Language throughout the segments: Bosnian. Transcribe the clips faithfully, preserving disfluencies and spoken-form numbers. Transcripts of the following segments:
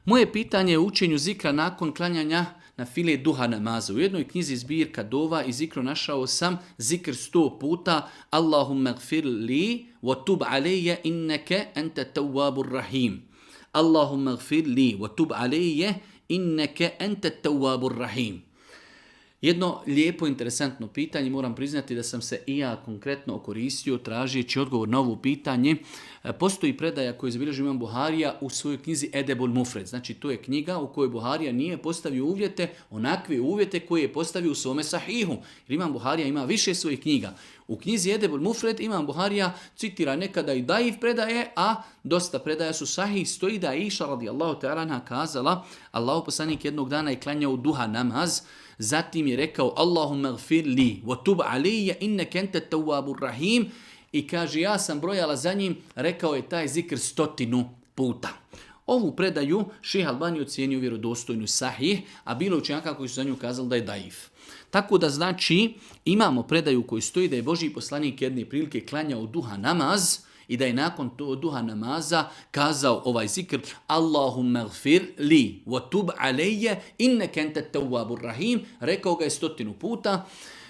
Moje pitanje je o učenju zikra nakon klanjanja na file duha namaza. U jednoj knjizi zbirka dova i zikru našao sam zikr sto puta. Allahumma gfir li wa tub alejje inneke ente tawwabur rahim. Allahumma gfir li wa tub alejje inneke ente tawwabur rahim. Jedno lijepo, interesantno pitanje, moram priznati da sam se i ja konkretno okoristio tražeći odgovor na ovo pitanje. Postoji predaja koju je zabilježio imam Buharija u svojoj knjizi Edebul Mufred. Znači to je knjiga u kojoj Buharija nije postavio uvjete, onakve uvjete koje je postavio u svome sahihu. Jer imam Buharija ima više svojih knjiga. U knjizi Edebul Mufred imam Buharija citira nekada i daif predaje, a dosta predaja su sahih. Stoji da je Iša radijallahu ta'ala anha kazala, Allahu poslanik jednog dana je klanjao duha namaz, zatim je rekao Allahumma gfir li wa tub alejje inneke ente tawwabur rahim i kaže ja sam brojala za njim, rekao je taj zikr stotinu puta. Ovu predaju Šejh Albani ocijenio vjerodostojnu sahih, a bilo učenjaka koji su za nju kazali da je daif. Tako da znači imamo predaju koju stoji da je Božji poslanik jedne prilike klanjao duha namaz i da je nakon to duha namaza kazao ovaj zikr Allahumma gfir li wa tub alejje inneke ente tawwabur rahim, rekao ga je stotinu puta.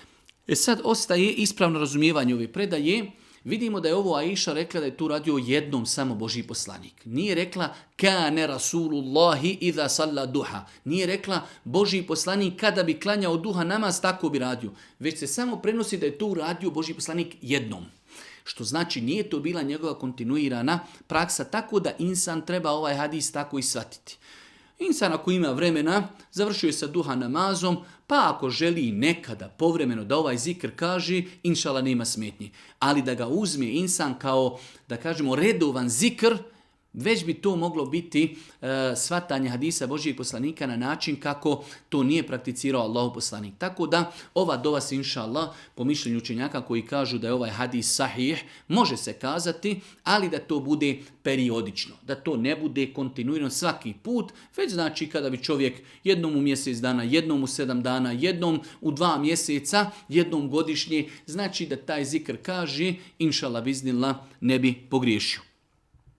E sad ostaje ispravno razumijevanje ove predaje. Vidimo da je ovo Aisha rekla da je tu radio jednom samo Božji poslanik. Nije rekla kane rasulullahi idha salla duha. Nije rekla Božji poslanik kada bi klanjao duha namaz tako bi radio. Već se samo prenosi da je tu radio Božji poslanik jednom. Što znači nije to bila njegova kontinuirana praksa, tako da insan treba ovaj hadis tako i shvatiti. Insan ako ima vremena, završio je sa duha namazom, pa ako želi nekada povremeno da ovaj zikr kaže, inšala nema smetnji. Ali da ga uzme insan kao, da kažemo, redovan zikr, već bi to moglo biti uh, shvatanje hadisa Božijeg poslanika na način kako to nije prakticirao Allahov poslanik. Tako da ova dova se inša Allah, po mišljenju učenjaka koji kažu da je ovaj hadis sahih, može se kazati, ali da to bude periodično. Da to ne bude kontinuirano svaki put, već znači kada bi čovjek jednom u mjesec dana, jednom u sedam dana, jednom u dva mjeseca, jednom godišnje, znači da taj zikr kaže, inša Allah biznillah, ne bi pogriješio.